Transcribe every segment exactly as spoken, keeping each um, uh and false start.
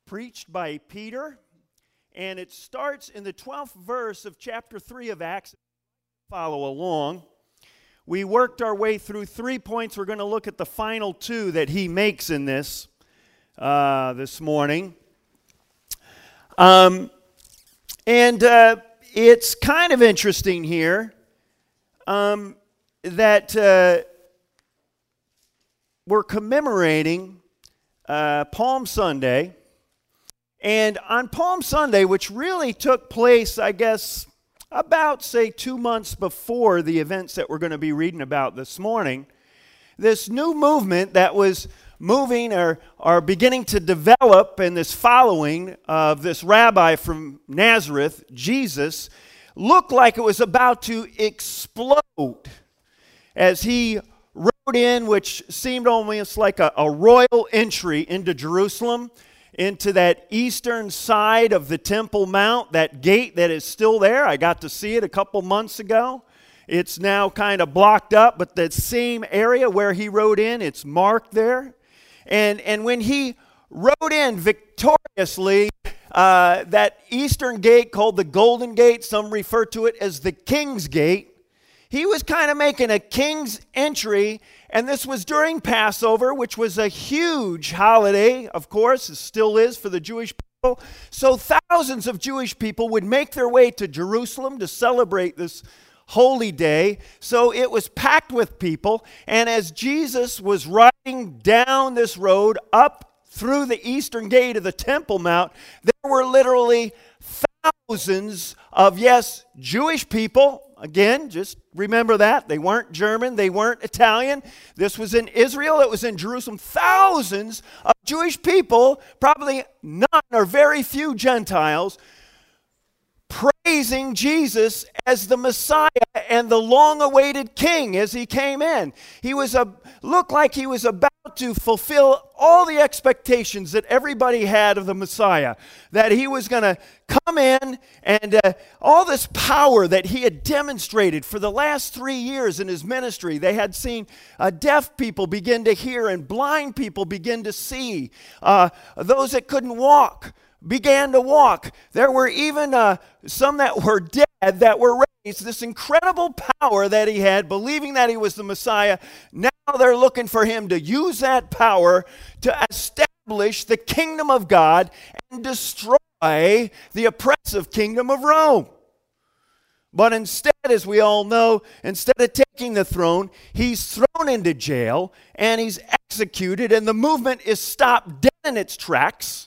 preached by Peter, and it starts in the twelfth verse of chapter three of Acts. Follow along. We worked our way through three points. We're going to look at the final two that he makes in this uh, this morning. Um, and uh, it's kind of interesting here um, that uh, we're commemorating uh, Palm Sunday. And on Palm Sunday, which really took place, I guess, about, say, two months before the events that we're going to be reading about this morning, this new movement that was moving or, or beginning to develop in this following of this rabbi from Nazareth, Jesus, looked like it was about to explode as he rode in, which seemed almost like a, a royal entry into Jerusalem, into that eastern side of the Temple Mount, that gate that is still there. I got to see it a couple months ago. It's now kind of blocked up, but that same area where he rode in, it's marked there. And, and when he rode in victoriously, uh, that eastern gate called the Golden Gate, some refer to it as the King's Gate, he was kind of making a king's entry, and this was during Passover, which was a huge holiday, of course, it still is for the Jewish people. So thousands of Jewish people would make their way to Jerusalem to celebrate this holy day. So it was packed with people, and as Jesus was riding down this road up through the eastern gate of the Temple Mount, there were literally thousands of, yes, Jewish people. Again, just remember that. They weren't German. They weren't Italian. This was in Israel. It was in Jerusalem. Thousands of Jewish people, probably none or very few Gentiles, praising Jesus as the Messiah and the long-awaited King as he came in. He was a looked like he was about to fulfill all the expectations that everybody had of the Messiah, that he was going to come in and uh, all this power that he had demonstrated for the last three years in his ministry. They had seen uh, deaf people begin to hear and blind people begin to see. Uh, those that couldn't walk began to walk. There were even uh, some that were dead that were raised. This incredible power that he had, believing that he was the Messiah. Now they're looking for him to use that power to establish the kingdom of God and destroy the oppressive kingdom of Rome. But instead, as we all know, instead of taking the throne, he's thrown into jail and he's executed, and the movement is stopped dead in its tracks.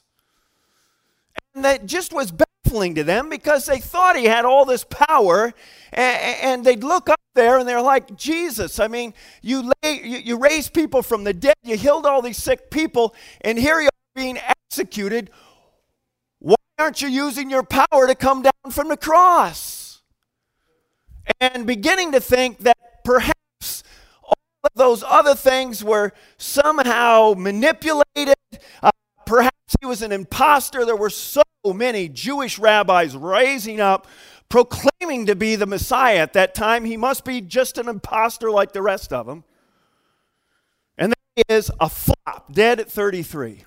And that just was baffling to them because they thought he had all this power, and, and they'd look up there and they're like, Jesus, I mean, you, lay, you, you raised people from the dead, you healed all these sick people, and here you are being executed. Why aren't you using your power to come down from the cross? And beginning to think that perhaps all of those other things were somehow manipulated. Uh, perhaps he was an imposter. There were so many Jewish rabbis raising up, proclaiming to be the Messiah at that time. He must be just an imposter like the rest of them. And there he is, a flop, dead at thirty-three.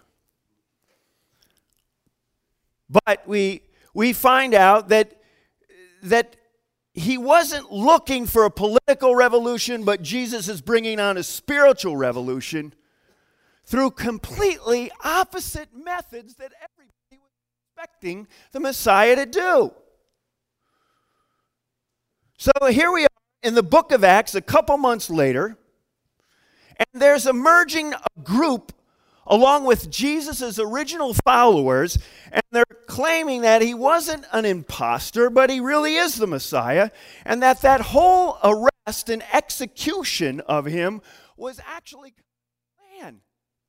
But we we find out that that he wasn't looking for a political revolution, but Jesus is bringing on a spiritual revolution through completely opposite methods that everybody was expecting the Messiah to do. So here we are in the book of Acts a couple months later, and there's emerging a group along with Jesus' original followers, and they're claiming that he wasn't an imposter, but he really is the Messiah, and that that whole arrest and execution of him was actually planned.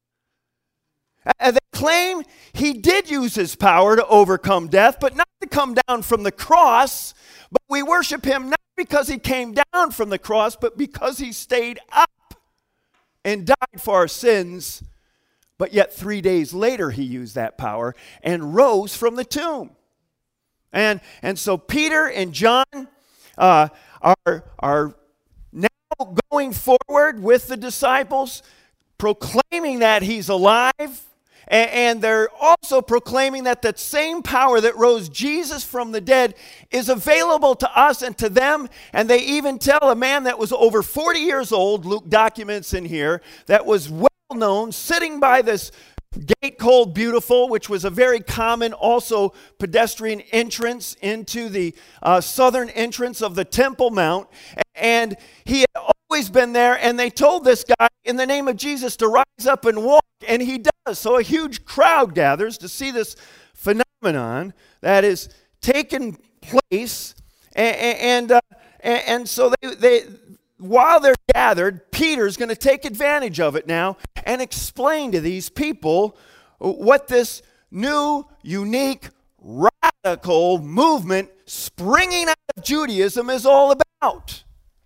They claim he did use his power to overcome death, but not to come down from the cross, but we worship him not because he came down from the cross, but because he stayed up and died for our sins. But yet three days later, he used that power and rose from the tomb. And, and so Peter and John uh, are, are now going forward with the disciples, proclaiming that he's alive And they're also proclaiming that that same power that rose Jesus from the dead is available to us and to them. And they even tell a man that was over forty years old, Luke documents in here, that was well known, sitting by this gate called Beautiful, which was a very common also pedestrian entrance into the uh, southern entrance of the Temple Mount. And he had always been there, and they told this guy in the name of Jesus to rise up and walk, and he does. So a huge crowd gathers to see this phenomenon that is taking place, and and, uh, and, and so they, they while they're gathered, Peter's going to take advantage of it now and explain to these people what this new, unique, radical movement springing out of Judaism is all about.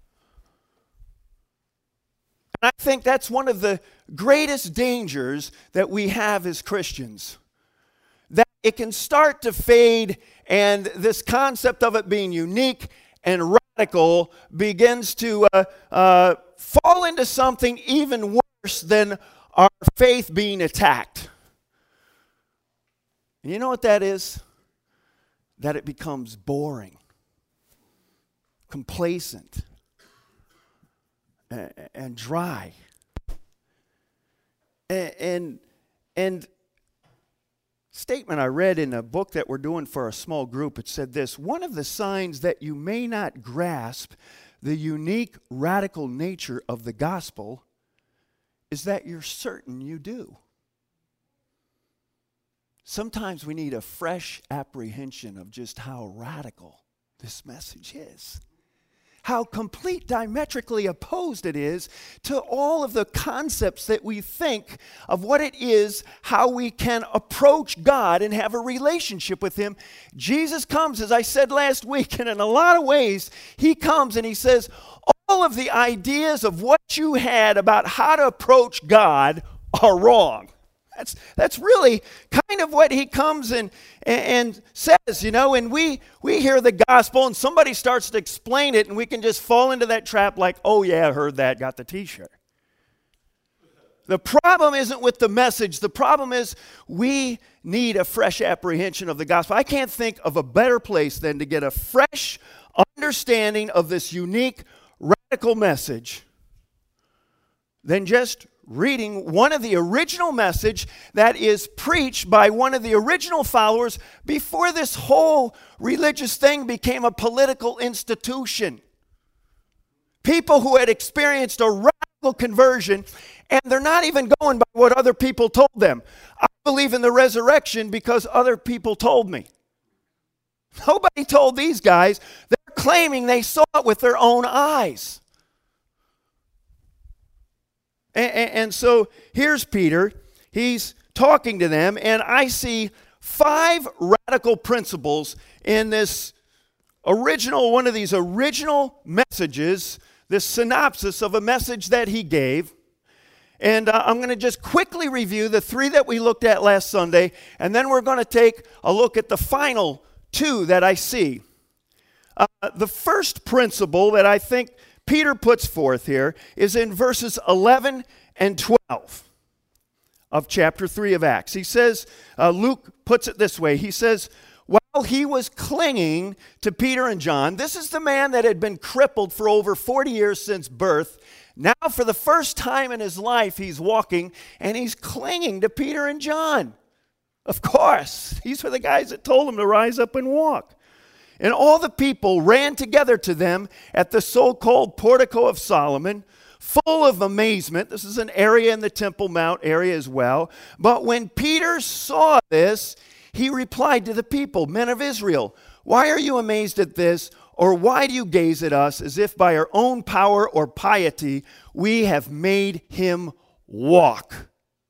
And I think that's one of the greatest dangers that we have as Christians. That it can start to fade, and this concept of it being unique and radical begins to uh, uh, fall into something even worse than our faith being attacked. And you know what that is? That it becomes boring, complacent, and, and dry. And, and, and statement I read in a book that we're doing for a small group, it said this: one of the signs that you may not grasp the unique, radical nature of the gospel is that you're certain you do. Sometimes we need a fresh apprehension of just how radical this message is. How complete diametrically opposed it is to all of the concepts that we think of what it is, how we can approach God and have a relationship with Him. Jesus comes, as I said last week, and in a lot of ways, He comes and He says, all of the ideas of what you had about how to approach God are wrong. That's that's really kind of what He comes and, and says, you know, and we, we hear the gospel and somebody starts to explain it and we can just fall into that trap like, oh yeah, I heard that, got the t-shirt. The problem isn't with the message. The problem is we need a fresh apprehension of the gospel. I can't think of a better place than to get a fresh understanding of this unique, radical message than just reading one of the original message that is preached by one of the original followers before this whole religious thing became a political institution. People who had experienced a radical conversion, and they're not even going by what other people told them. I believe in the resurrection because other people told me. Nobody told these guys. They're claiming they saw it with their own eyes. And, and, and so here's Peter. He's talking to them, and I see five radical principles in this original, one of these original messages, this synopsis of a message that he gave. And uh, I'm going to just quickly review the three that we looked at last Sunday, and then we're going to take a look at the final two that I see. Uh, the first principle that I think Peter puts forth here is in verses eleven and twelve of chapter three of Acts. He says, uh, Luke puts it this way. He says, while he was clinging to Peter and John, this is the man that had been crippled for over forty years since birth. Now for the first time in his life, he's walking and he's clinging to Peter and John. Of course, these were the guys that told him to rise up and walk. And all the people ran together to them at the so-called Portico of Solomon, full of amazement. This is an area in the Temple Mount area as well. But when Peter saw this, he replied to the people, men of Israel, why are you amazed at this? Or why do you gaze at us as if by our own power or piety we have made him walk?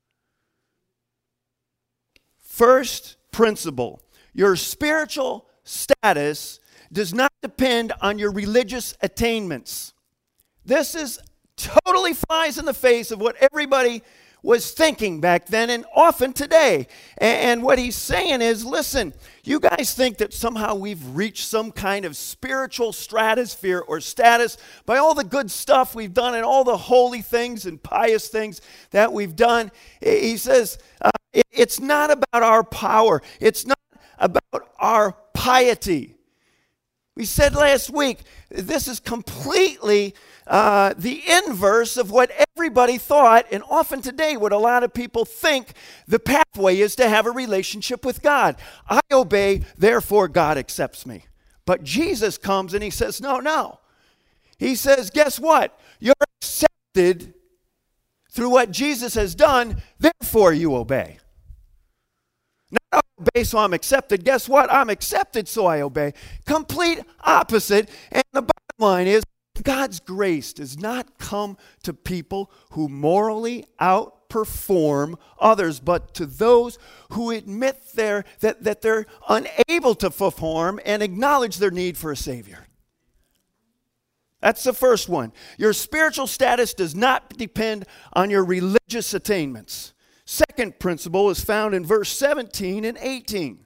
First principle, your spiritual status does not depend on your religious attainments. This is totally flies in the face of what everybody was thinking back then and often today. And what he's saying is, listen, you guys think that somehow we've reached some kind of spiritual stratosphere or status by all the good stuff we've done and all the holy things and pious things that we've done. He says, uh, it's not about our power. It's not about our piety. We said last week, this is completely uh, the inverse of what everybody thought, and often today what a lot of people think the pathway is to have a relationship with God. I obey, therefore God accepts me. But Jesus comes and he says, no, no. He says, guess what? You're accepted through what Jesus has done, therefore you obey. Not I obey so I'm accepted. Guess what? I'm accepted so I obey. Complete opposite. And the bottom line is, God's grace does not come to people who morally outperform others, but to those who admit their, that, that they're unable to perform and acknowledge their need for a Savior. That's the first one. Your spiritual status does not depend on your religious attainments. Second principle is found in verse seventeen and eighteen.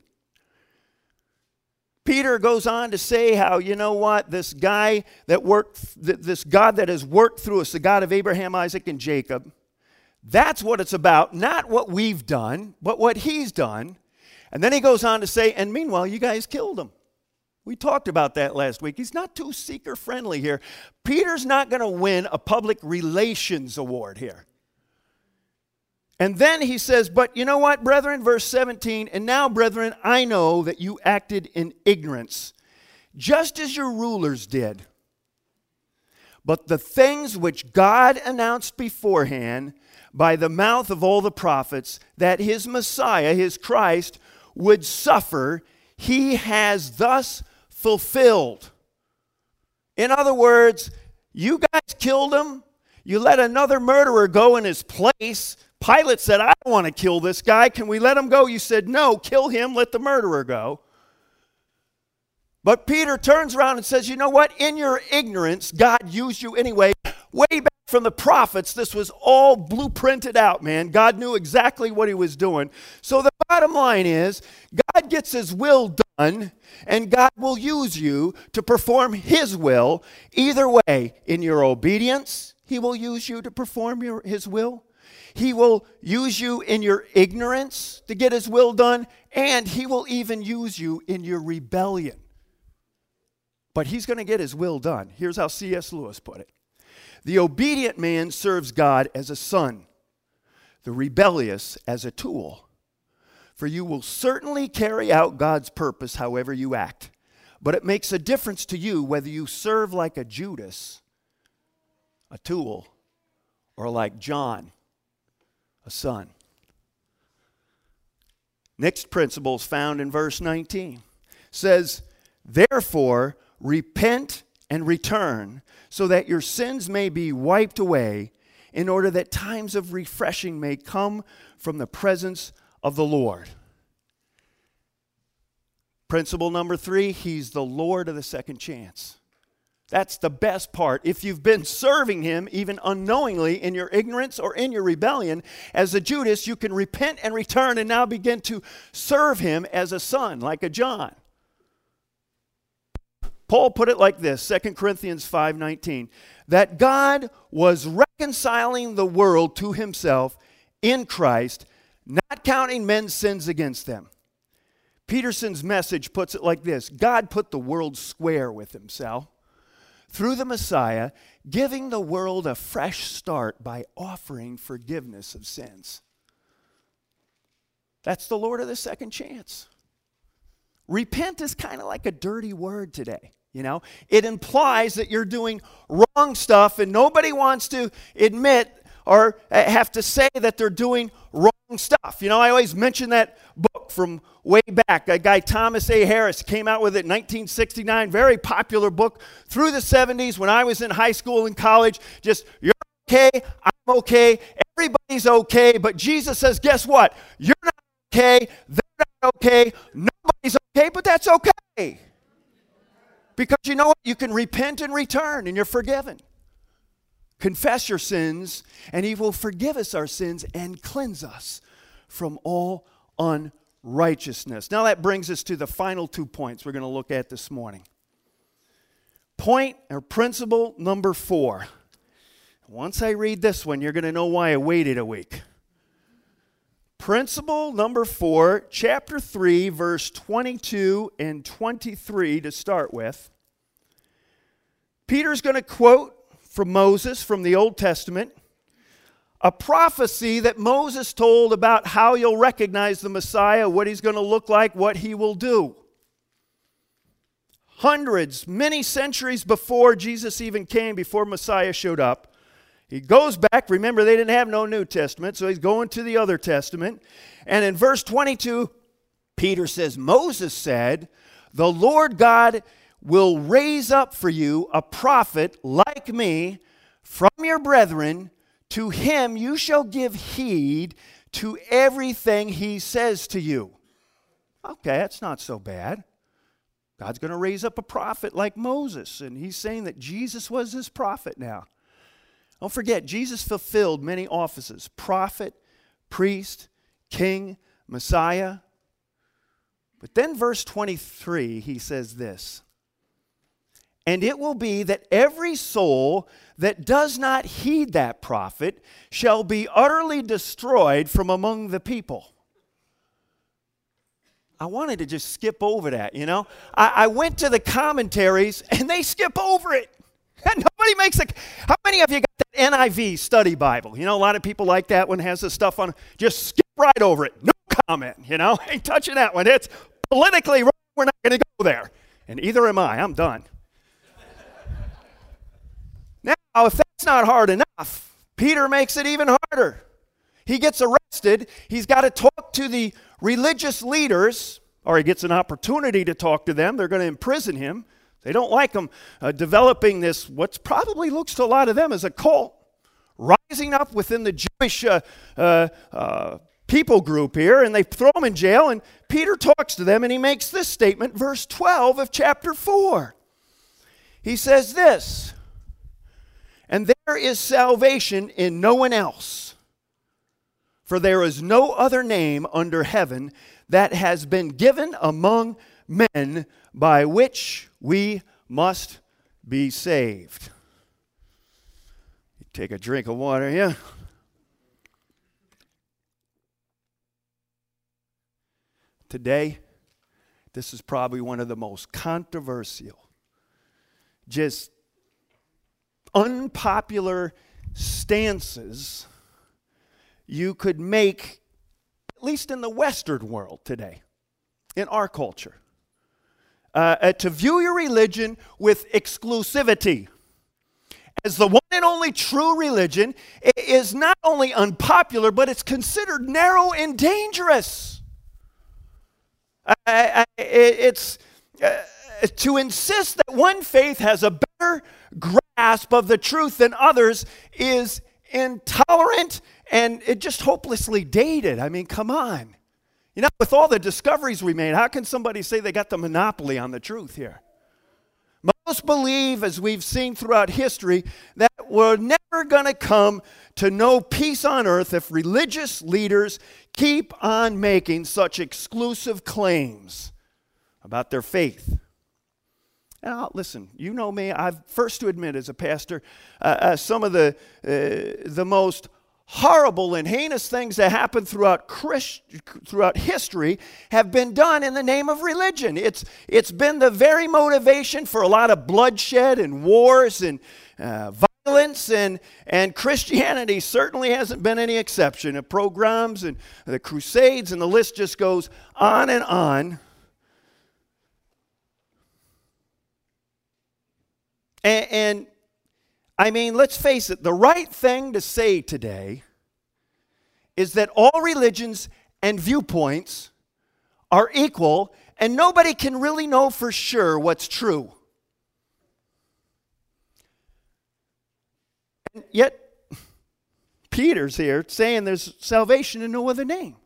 Peter goes on to say how, you know what, this guy that worked, this God that has worked through us, the God of Abraham, Isaac, and Jacob, that's what it's about, not what we've done, but what he's done. And then he goes on to say, and meanwhile, you guys killed him. We talked about that last week. He's not too seeker-friendly here. Peter's not going to win a public relations award here. And then he says, but you know what, brethren, verse seventeen, and now, brethren, I know that you acted in ignorance, just as your rulers did. But the things which God announced beforehand by the mouth of all the prophets, that his Messiah, his Christ, would suffer, he has thus fulfilled. In other words, you guys killed him. You let another murderer go in his place. Pilate said, I don't want to kill this guy. Can we let him go? You said, no, kill him, let the murderer go. But Peter turns around and says, you know what? In your ignorance, God used you anyway. Way back from the prophets, this was all blueprinted out, man. God knew exactly what he was doing. So the bottom line is, God gets his will done, and God will use you to perform his will. Either way, in your obedience, he will use you to perform your, his will. He will use you in your ignorance to get his will done, and he will even use you in your rebellion. But he's going to get his will done. Here's how C S Lewis put it. The obedient man serves God as a son, the rebellious as a tool. For you will certainly carry out God's purpose however you act. But it makes a difference to you whether you serve like a Judas, a tool, or like John, a son. Next principle is found in verse nineteen. It says, therefore, repent and return, so that your sins may be wiped away, in order that times of refreshing may come from the presence of the Lord. Principle number three, he's the Lord of the second chance. That's the best part. If you've been serving him, even unknowingly, in your ignorance or in your rebellion, as a Judas, you can repent and return and now begin to serve him as a son, like a John. Paul put it like this, Second Corinthians five nineteen, that God was reconciling the world to himself in Christ, not counting men's sins against them. Peterson's message puts it like this, God put the world square with himself through the Messiah, giving the world a fresh start by offering forgiveness of sins. That's the Lord of the second chance. Repent is kind of like a dirty word today, you know. It implies that you're doing wrong stuff and nobody wants to admit or have to say that they're doing wrong stuff. You know, I always mention that book from way back. A guy, Thomas A. Harris, came out with it in nineteen sixty-nine. Very popular book through the seventies when I was in high school and college. Just, you're okay, I'm okay, everybody's okay, but Jesus says, guess what? You're not okay, they're not okay, nobody's okay, but that's okay. Because you know what? You can repent and return and you're forgiven. Confess your sins and he will forgive us our sins and cleanse us from all unrighteousness. Now that brings us to the final two points we're going to look at this morning. Point or principle number four. Once I read this one, you're going to know why I waited a week. Principle number four, chapter three, verse twenty-two and twenty-three to start with. Peter's going to quote from Moses from the Old Testament, a prophecy that Moses told about how you'll recognize the Messiah, what he's going to look like, what he will do. Hundreds, many centuries before Jesus even came, before Messiah showed up, he goes back. Remember, they didn't have no New Testament, so he's going to the other Testament. And in verse twenty-two, Peter says, Moses said, the Lord God will raise up for you a prophet like me from your brethren. To him you shall give heed to everything he says to you. Okay, that's not so bad. God's going to raise up a prophet like Moses, and he's saying that Jesus was his prophet now. Don't forget, Jesus fulfilled many offices: prophet, priest, king, Messiah. But then verse twenty-three, he says this, and it will be that every soul that does not heed that prophet shall be utterly destroyed from among the people. I wanted to just skip over that, you know. I, I went to the commentaries, and they skip over it. Nobody makes a... How many of you got that N I V study Bible? You know, a lot of people like that one, has the stuff on. Just skip right over it. No comment, you know. Ain't touching that one. It's politically wrong. We're not going to go there. And either am I. I'm done. Now, if that's not hard enough, Peter makes it even harder. He gets arrested. He's got to talk to the religious leaders, or he gets an opportunity to talk to them. They're going to imprison him. They don't like him uh, developing this, what probably looks to a lot of them as a cult, rising up within the Jewish uh, uh, uh, people group here, and they throw him in jail, and Peter talks to them, and he makes this statement, verse twelve of chapter four. He says this, and there is salvation in no one else, for there is no other name under heaven that has been given among men by which we must be saved. Take a drink of water, yeah. Today, this is probably one of the most controversial, just unpopular stances you could make, at least in the Western world today, in our culture. Uh, uh, to view your religion with exclusivity as the one and only true religion is not only unpopular, but it's considered narrow and dangerous. Uh, uh, it's uh, to insist that one faith has a better grasp of the truth than others is intolerant and it just hopelessly dated. I mean, come on. You know, with all the discoveries we made, how can somebody say they got the monopoly on the truth here? Most believe, as we've seen throughout history, that we're never going to come to know peace on earth if religious leaders keep on making such exclusive claims about their faith. Now, listen, you know me, I've first to admit as a pastor, uh, uh, some of the, uh, the most horrible and heinous things that happen throughout Christ, throughout history have been done in the name of religion. It's it's been the very motivation for a lot of bloodshed and wars and uh, violence, and and Christianity certainly hasn't been any exception. Of pogroms and the Crusades, and the list just goes on and on. And, and I mean, let's face it, the right thing to say today is that all religions and viewpoints are equal, and nobody can really know for sure what's true. And yet, Peter's here saying there's salvation in no other name.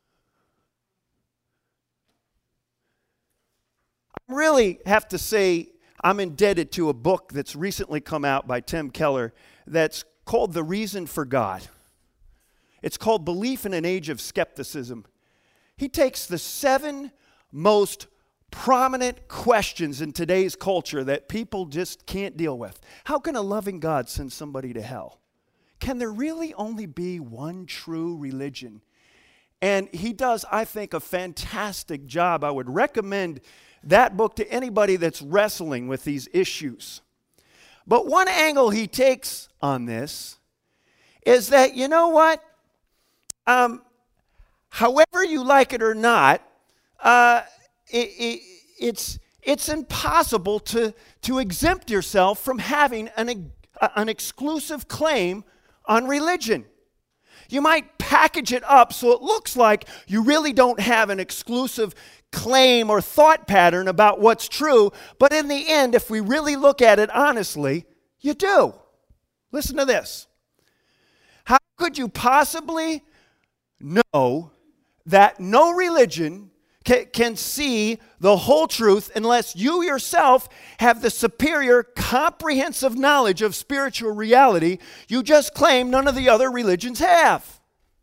I really have to say, I'm indebted to a book that's recently come out by Tim Keller that's called The Reason for God. It's called Belief in an Age of Skepticism. He takes the seven most prominent questions in today's culture that people just can't deal with. How can a loving God send somebody to hell? Can there really only be one true religion? And he does, I think, a fantastic job. I would recommend that book to anybody that's wrestling with these issues. But one angle he takes on this is that, you know what? Um, however you like it or not, uh, it, it, it's, it's impossible to, to exempt yourself from having an, an exclusive claim on religion. You might package it up so it looks like you really don't have an exclusive claim or thought pattern about what's true, but in the end, if we really look at it honestly, you do. Listen to this. How could you possibly know that no religion can, can see the whole truth unless you yourself have the superior comprehensive knowledge of spiritual reality you just claim none of the other religions have?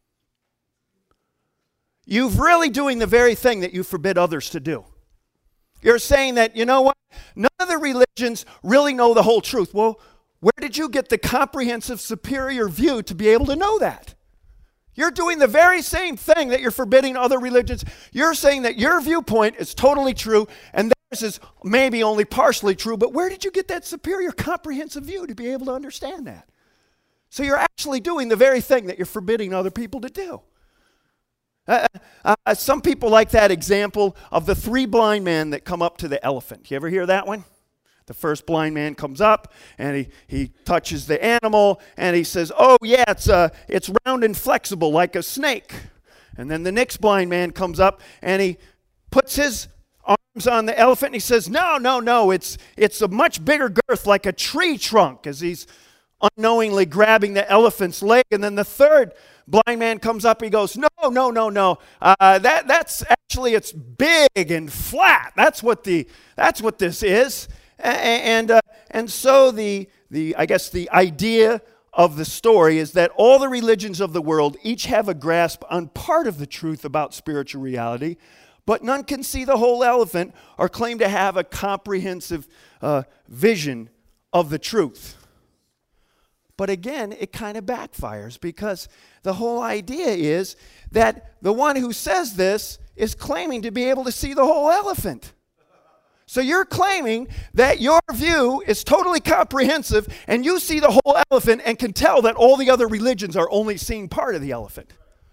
You're really doing the very thing that you forbid others to do. You're saying that, you know what, none of the religions really know the whole truth. Well, where did you get the comprehensive superior view to be able to know that? You're doing the very same thing that you're forbidding other religions. You're saying that your viewpoint is totally true and theirs is maybe only partially true, but where did you get that superior comprehensive view to be able to understand that? So you're actually doing the very thing that you're forbidding other people to do. Uh, uh, some people like that example of the three blind men that come up to the elephant. You ever hear that one? The first blind man comes up and he, he touches the animal and he says, oh yeah, it's, uh, it's round and flexible like a snake. And then the next blind man comes up and he puts his arms on the elephant and he says, no, no, no, it's, it's a much bigger girth like a tree trunk, as he's unknowingly grabbing the elephant's leg. And then the third blind man comes up, he goes, no, no, no, no, uh, that, that's actually, it's big and flat. That's what the, that's what this is. And, uh, and so the, the, I guess the idea of the story is that all the religions of the world each have a grasp on part of the truth about spiritual reality, but none can see the whole elephant or claim to have a comprehensive uh, vision of the truth. But again, it kind of backfires because the whole idea is that the one who says this is claiming to be able to see the whole elephant. So you're claiming that your view is totally comprehensive and you see the whole elephant and can tell that all the other religions are only seeing part of the elephant.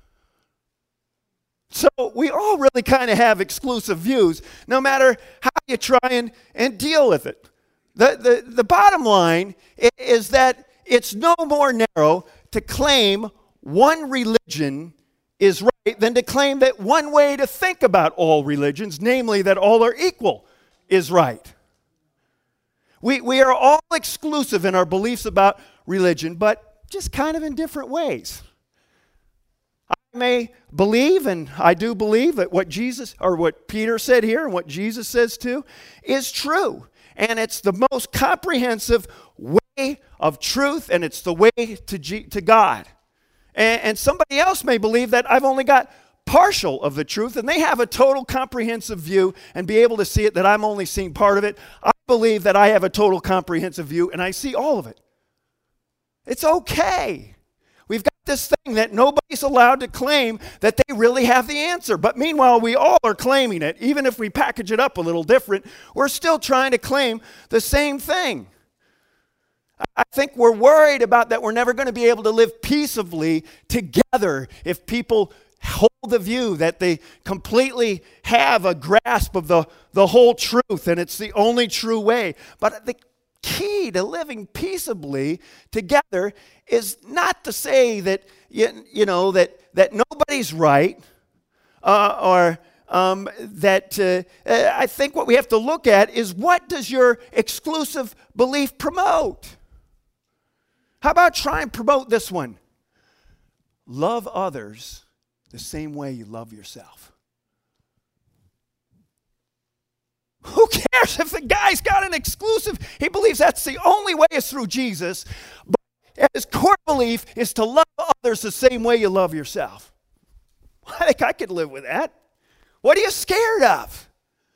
So we all really kind of have exclusive views, no matter how you try and, and deal with it. The, the, the bottom line is that it's no more narrow to claim one religion is right than to claim that one way to think about all religions, namely that all are equal, is right. We, we are all exclusive in our beliefs about religion, but just kind of in different ways. I may believe, and I do believe, that what Jesus, or what Peter said here, and what Jesus says too, is true. And it's the most comprehensive way of truth, and it's the way to, G, to God. And, and somebody else may believe that I've only got partial of the truth, and they have a total comprehensive view and be able to see it that I'm only seeing part of it. I believe that I have a total comprehensive view and I see all of it. It's okay. We've got this thing that nobody's allowed to claim that they really have the answer. But meanwhile, we all are claiming it. Even if we package it up a little different, we're still trying to claim the same thing. I think we're worried about that we're never going to be able to live peaceably together if people hold the view that they completely have a grasp of the, the whole truth and it's the only true way. But the key to living peaceably together is not to say that, you, you know, that, that nobody's right uh, or um, that uh, I think what we have to look at is what does your exclusive belief promote? How about try and promote this one? Love others the same way you love yourself. Who cares if the guy's got an exclusive? He believes that's the only way is through Jesus. But his core belief is to love others the same way you love yourself. I think I could live with that. What are you scared of?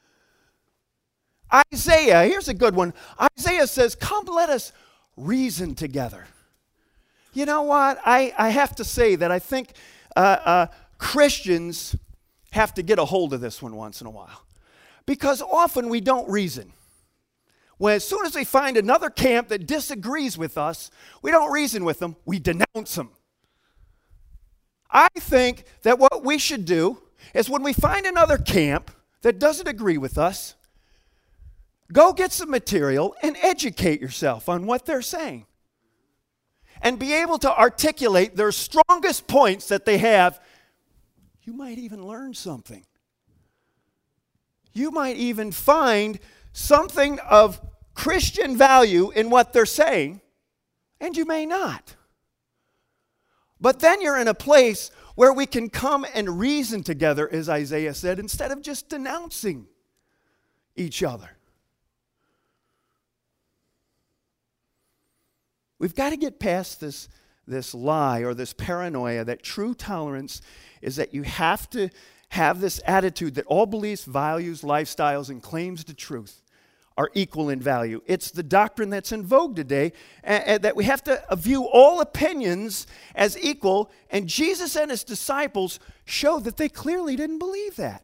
Isaiah, here's a good one. Isaiah says, come let us reason together. You know what? I, I have to say that I think uh, uh, Christians have to get a hold of this one once in a while. Because often we don't reason. When as soon as we find another camp that disagrees with us, we don't reason with them, we denounce them. I think that what we should do is when we find another camp that doesn't agree with us, go get some material and educate yourself on what they're saying. And be able to articulate their strongest points that they have. You might even learn something. You might even find something of Christian value in what they're saying, and you may not. But then you're in a place where we can come and reason together, as Isaiah said, instead of just denouncing each other. We've got to get past this, this lie or this paranoia that true tolerance is that you have to have this attitude that all beliefs, values, lifestyles, and claims to truth are equal in value. It's the doctrine that's in vogue today, and, and that we have to view all opinions as equal, and Jesus and his disciples showed that they clearly didn't believe that.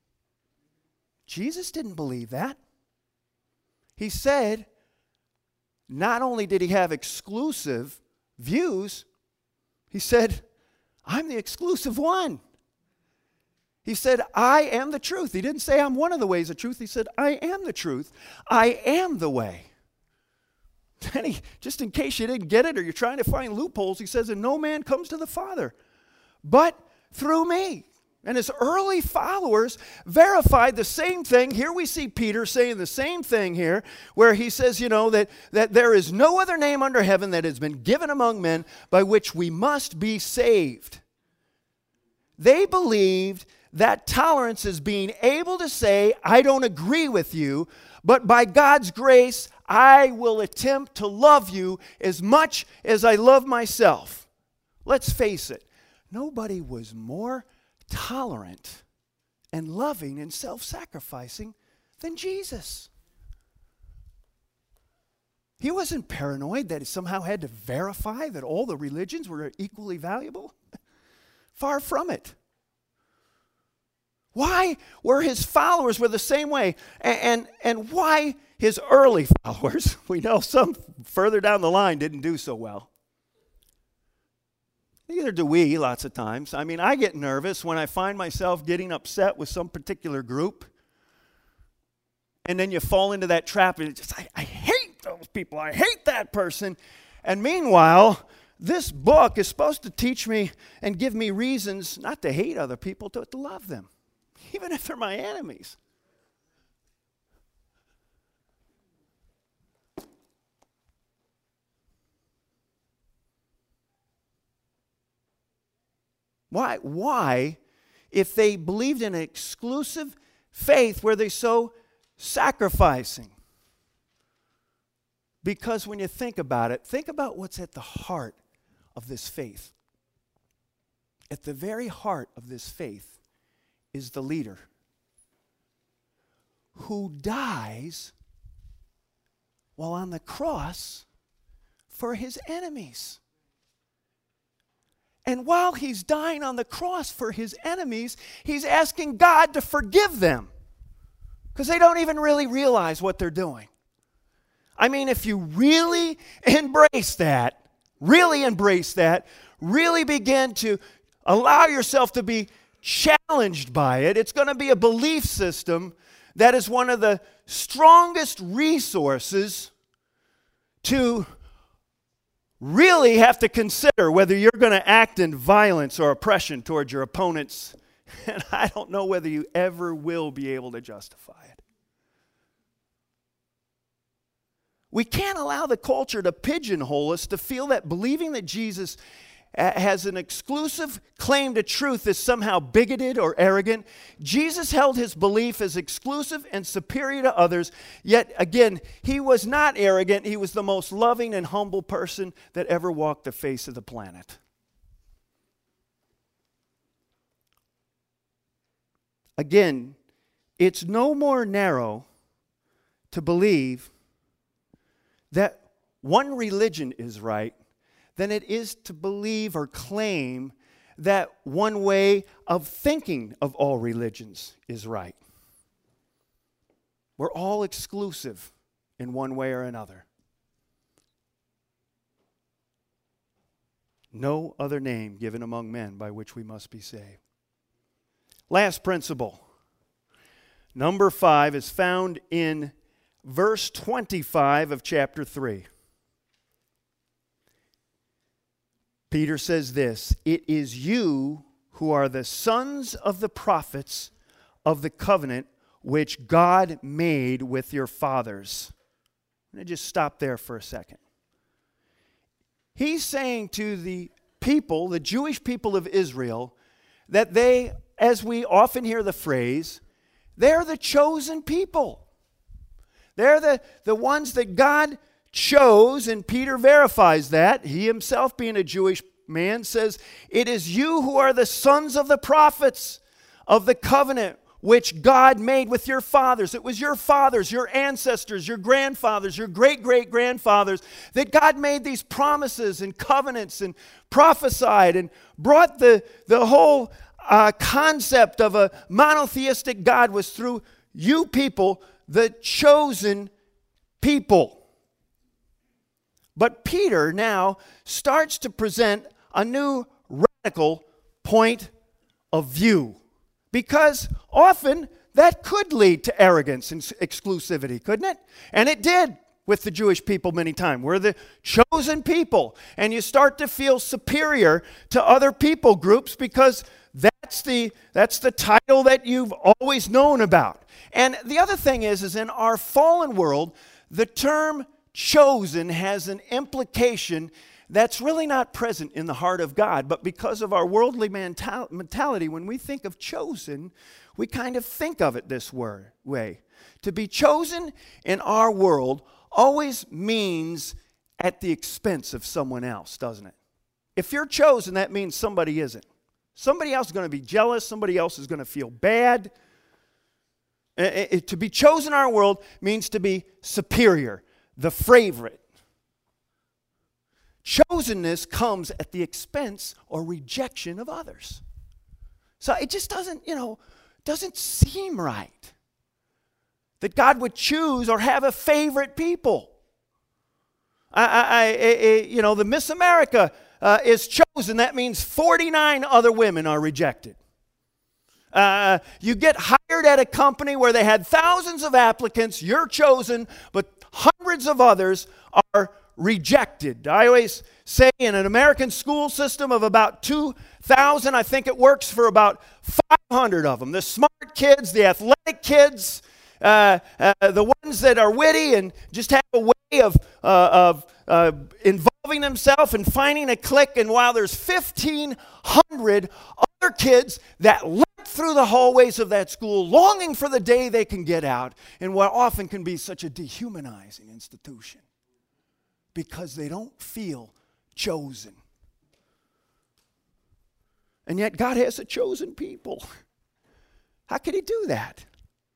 Jesus didn't believe that. He said, not only did he have exclusive views, he said, I'm the exclusive one. He said, I am the truth. He didn't say I'm one of the ways of truth. He said, I am the truth. I am the way. And he, just in case you didn't get it or you're trying to find loopholes, he says, and no man comes to the Father but through me. And his early followers verified the same thing. Here we see Peter saying the same thing here, where he says, you know, that, that there is no other name under heaven that has been given among men by which we must be saved. They believed that tolerance is being able to say, I don't agree with you, but by God's grace, I will attempt to love you as much as I love myself. Let's face it, nobody was more tolerant and loving and self-sacrificing than Jesus. He wasn't paranoid that he somehow had to verify that all the religions were equally valuable. Far from it. Why were his followers were the same way? And, and, and why his early followers, we know some further down the line didn't do so well. Neither do we lots of times. I mean, I get nervous when I find myself getting upset with some particular group. And then you fall into that trap and it's just, I, I hate those people. I hate that person. And meanwhile, this book is supposed to teach me and give me reasons not to hate other people, but to love them, even if they're my enemies. Why? Why, if they believed in an exclusive faith, were they so sacrificing? Because when you think about it, think about what's at the heart of this faith. At the very heart of this faith is the leader who dies while on the cross for his enemies. And while he's dying on the cross for his enemies, he's asking God to forgive them because they don't even really realize what they're doing. I mean, if you really embrace that, really embrace that, really begin to allow yourself to be challenged by it, it's going to be a belief system that is one of the strongest resources to really have to consider whether you're going to act in violence or oppression towards your opponents. And I don't know whether you ever will be able to justify it. We can't allow the culture to pigeonhole us to feel that believing that Jesus has an exclusive claim to truth is somehow bigoted or arrogant. Jesus held his belief as exclusive and superior to others, yet again, he was not arrogant. He was the most loving and humble person that ever walked the face of the planet. Again, it's no more narrow to believe that one religion is right than it is to believe or claim that one way of thinking of all religions is right. We're all exclusive in one way or another. No other name given among men by which we must be saved. Last principle. Number five is found in verse twenty-five of chapter three. Peter says this, "It is you who are the sons of the prophets of the covenant which God made with your fathers." I'm going to just stop there for a second. He's saying to the people, the Jewish people of Israel, that they, as we often hear the phrase, they're the chosen people. They're the, the ones that God chose, and Peter verifies that. He himself, being a Jewish man, says, "It is you who are the sons of the prophets of the covenant which God made with your fathers." It was your fathers, your ancestors, your grandfathers, your great-great-grandfathers that God made these promises and covenants and prophesied and brought the, the whole uh, concept of a monotheistic God was through you people, the chosen people. But Peter now starts to present a new radical point of view. Because often that could lead to arrogance and exclusivity, couldn't it? And it did with the Jewish people many times. We're the chosen people. And you start to feel superior to other people groups because that's the, that's the title that you've always known about. And the other thing is, is in our fallen world, the term chosen has an implication that's really not present in the heart of God. But because of our worldly mental- mentality, when we think of chosen, we kind of think of it this word, way. To be chosen in our world always means at the expense of someone else, doesn't it? If you're chosen, that means somebody isn't. Somebody else is going to be jealous. Somebody else is going to feel bad. It, it, to be chosen in our world means to be superior, the favorite. Chosenness comes at the expense or rejection of others. So it just doesn't, you know, doesn't seem right that God would choose or have a favorite people. I, I, I, I you know, the Miss America uh, is chosen. That means forty-nine other women are rejected. Uh, you get hired at a company where they had thousands of applicants. You're chosen, but hundreds of others are rejected. I always say in an American school system of about two thousand, I think it works for about five hundred of them. The smart kids, the athletic kids, uh, uh, the ones that are witty and just have a way of, uh, of uh, involving themselves and finding a clique. And while there's fifteen hundred other kids that leap through the hallways of that school longing for the day they can get out in what often can be such a dehumanizing institution. Because they don't feel chosen. And yet God has a chosen people. How can he do that?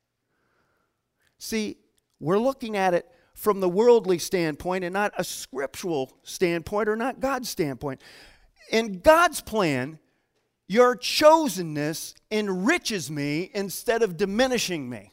See, we're looking at it from the worldly standpoint and not a scriptural standpoint or not God's standpoint. In God's plan, your chosenness enriches me instead of diminishing me.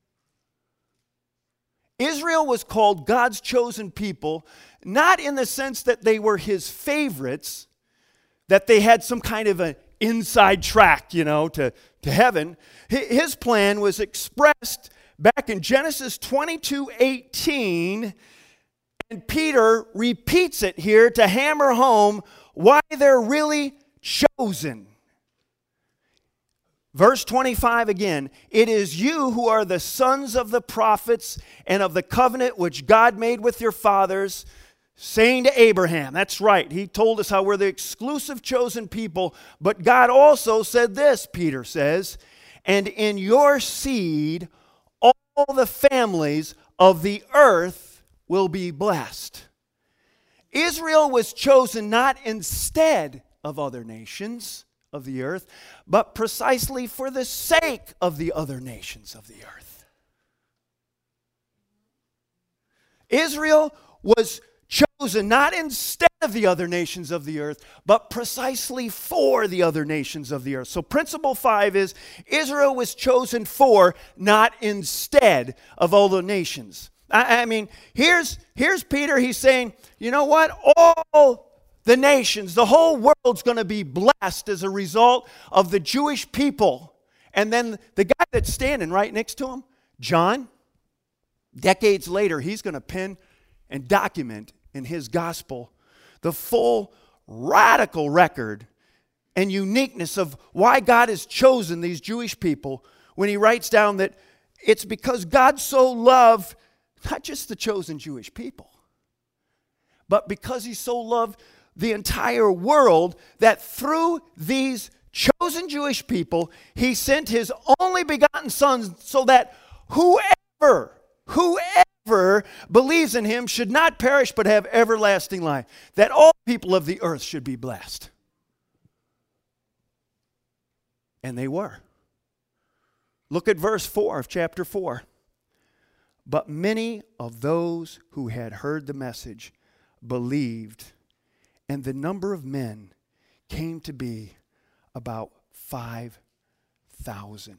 Israel was called God's chosen people, not in the sense that they were his favorites, that they had some kind of an inside track, you know, to, to heaven. His plan was expressed back in Genesis twenty-two eighteen, and Peter repeats it here to hammer home why they're really chosen. Verse twenty-five again, "It is you who are the sons of the prophets and of the covenant which God made with your fathers, saying to Abraham," that's right, he told us how we're the exclusive chosen people, but God also said this, Peter says, "And in your seed all the families of the earth will be blessed." Israel was chosen not instead of other nations of the earth, but precisely for the sake of the other nations of the earth. Israel was chosen not instead of the other nations of the earth, but precisely for the other nations of the earth. So principle five is Israel was chosen for, not instead of all the nations. I, I mean, here's, here's Peter. He's saying, you know what? All the nations, the whole world's going to be blessed as a result of the Jewish people. And then the guy that's standing right next to him, John, decades later, he's going to pen and document in his gospel the full radical record and uniqueness of why God has chosen these Jewish people, when he writes down that it's because God so loved not just the chosen Jewish people, but because he so loved the entire world, that through these chosen Jewish people, he sent his only begotten Son, so that whoever, whoever believes in him should not perish but have everlasting life. That all people of the earth should be blessed. And they were. Look at verse four of chapter four. But many of those who had heard the message believed, and the number of men came to be about five thousand.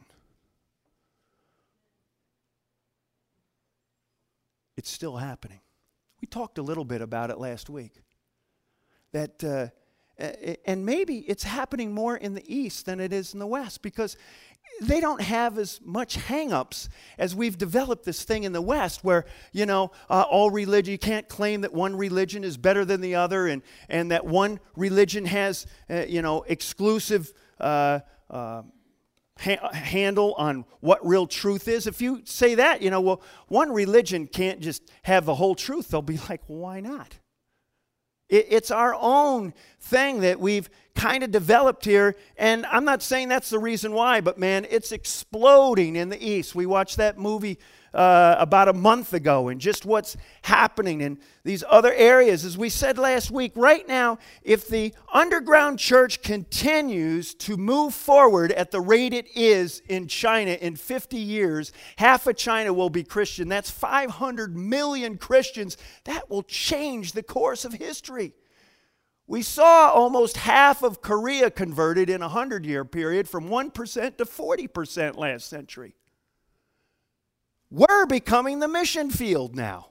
It's still happening. We talked a little bit about it last week. That, uh, and maybe it's happening more in the East than it is in the West, because they don't have as much hang-ups as we've developed this thing in the West, where, you know, uh, all religion, you can't claim that one religion is better than the other, and, and that one religion has, uh, you know, exclusive uh, uh, ha- handle on what real truth is. If you say that, you know, well, one religion can't just have the whole truth. They'll be like, well, why not? It, it's our own thing that we've kind of developed here, and I'm not saying that's the reason why, but man, it's exploding in the East. We watched that movie uh, about a month ago, and just what's happening in these other areas. As we said last week, right now, if the underground church continues to move forward at the rate it is in China, in fifty years, half of China will be Christian. That's five hundred million Christians. That will change the course of history. We saw almost half of Korea converted in a hundred-year period, from one percent to forty percent last century. We're becoming the mission field now.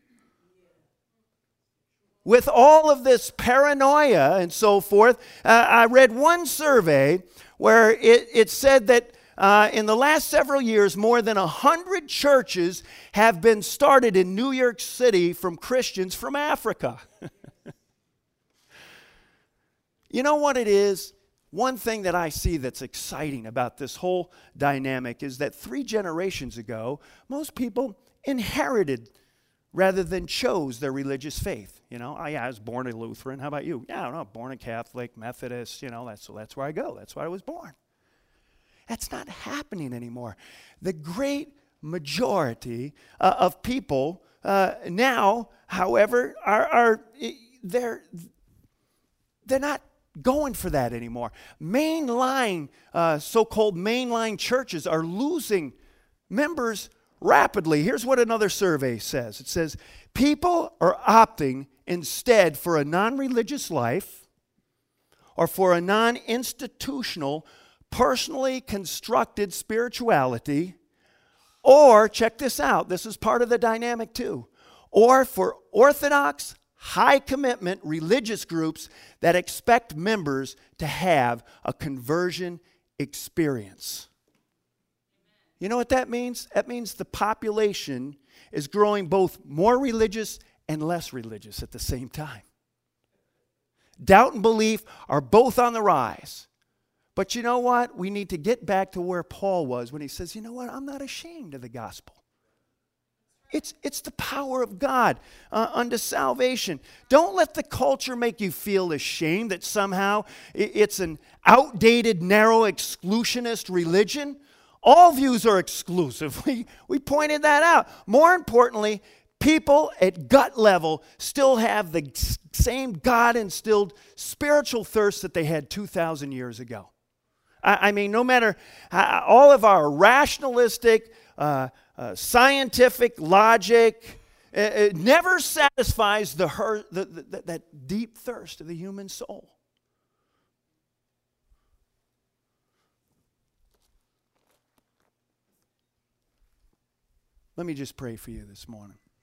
With all of this paranoia and so forth, uh, I read one survey where it, it said that uh, in the last several years, more than one hundred churches have been started in New York City from Christians from Africa. You know what it is? One thing that I see that's exciting about this whole dynamic is that three generations ago, most people inherited rather than chose their religious faith. You know, I, I was born a Lutheran. How about you? Yeah, I don't know, born a Catholic, Methodist, you know, that's, so that's where I go. That's where I was born. That's not happening anymore. The great majority uh, of people uh, now, however, are, are they're, they're not going for that anymore. Mainline, uh, so-called mainline churches are losing members rapidly. Here's what another survey says. It says, people are opting instead for a non-religious life or for a non-institutional, personally constructed spirituality, or, check this out, this is part of the dynamic too, or for orthodox, high-commitment religious groups that expect members to have a conversion experience. You know what that means? That means the population is growing both more religious and less religious at the same time. Doubt and belief are both on the rise. But you know what? We need to get back to where Paul was when he says, you know what? I'm not ashamed of the gospel. It's, it's the power of God uh, unto salvation. Don't let the culture make you feel ashamed that somehow it's an outdated, narrow, exclusionist religion. All views are exclusive. We, we pointed that out. More importantly, people at gut level still have the same God-instilled spiritual thirst that they had two thousand years ago. I, I mean, no matter how, all of our rationalistic, uh, Uh, scientific logic It, it never satisfies the, hurt, the, the that deep thirst of the human soul. Let me just pray for you this morning.